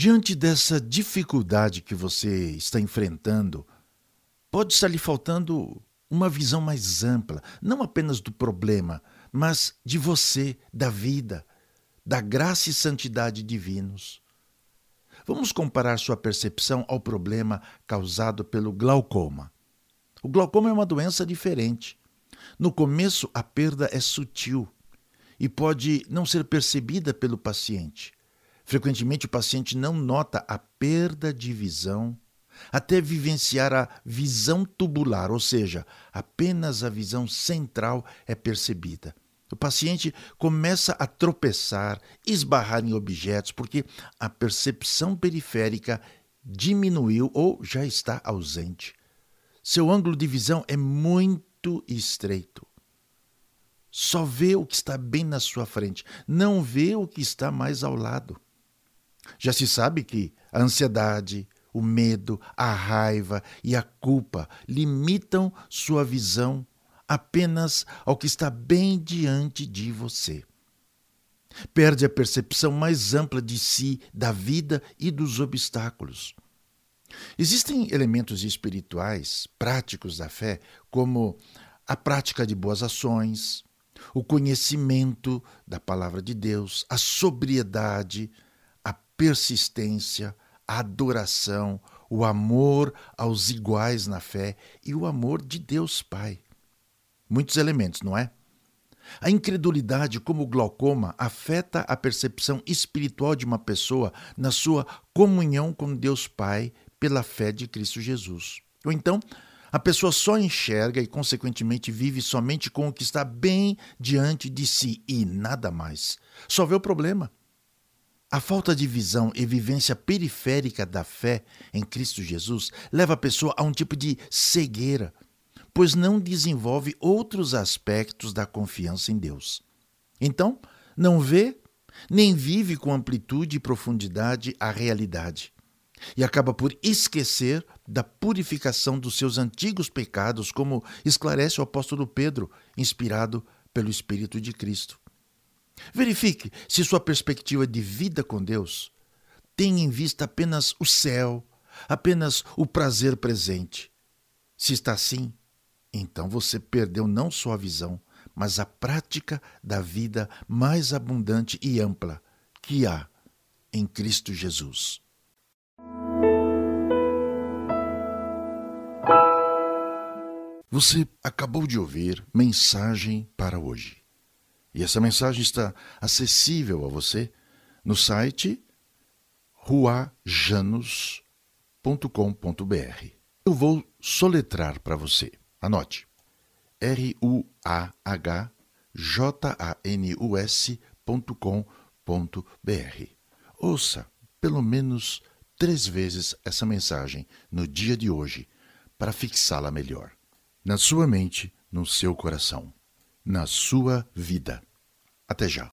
Diante dessa dificuldade que você está enfrentando, pode estar lhe faltando uma visão mais ampla, não apenas do problema, mas de você, da vida, da graça e santidade divinos. Vamos comparar sua percepção ao problema causado pelo glaucoma. O glaucoma é uma doença diferente. No começo, a perda é sutil e pode não ser percebida pelo paciente. Frequentemente, o paciente não nota a perda de visão até vivenciar a visão tubular, ou seja, apenas a visão central é percebida. O paciente começa a tropeçar, esbarrar em objetos, porque a percepção periférica diminuiu ou já está ausente. Seu ângulo de visão é muito estreito. Só vê o que está bem na sua frente, não vê o que está mais ao lado. Já se sabe que a ansiedade, o medo, a raiva e a culpa limitam sua visão apenas ao que está bem diante de você. Perde a percepção mais ampla de si, da vida e dos obstáculos. Existem elementos espirituais, práticos da fé, como a prática de boas ações, o conhecimento da palavra de Deus, a sobriedade, a persistência, a adoração, o amor aos iguais na fé e o amor de Deus Pai. Muitos elementos, não é? A incredulidade, como o glaucoma, afeta a percepção espiritual de uma pessoa na sua comunhão com Deus Pai pela fé de Cristo Jesus. Ou então, a pessoa só enxerga e, consequentemente, vive somente com o que está bem diante de si e nada mais. Só vê o problema. A falta de visão e vivência periférica da fé em Cristo Jesus leva a pessoa a um tipo de cegueira, pois não desenvolve outros aspectos da confiança em Deus. Então, não vê, nem vive com amplitude e profundidade a realidade, e acaba por esquecer da purificação dos seus antigos pecados, como esclarece o apóstolo Pedro, inspirado pelo Espírito de Cristo. Verifique se sua perspectiva de vida com Deus tem em vista apenas o céu, apenas o prazer presente. Se está assim, então você perdeu não só a visão, mas a prática da vida mais abundante e ampla que há em Cristo Jesus. Você acabou de ouvir Mensagem para Hoje. E essa mensagem está acessível a você no site ruajanus.com.br. Eu vou soletrar para você. Anote. ruajanus.com.br. Ouça pelo menos 3 vezes essa mensagem no dia de hoje para fixá-la melhor. Na sua mente, no seu coração, na sua vida. Até já.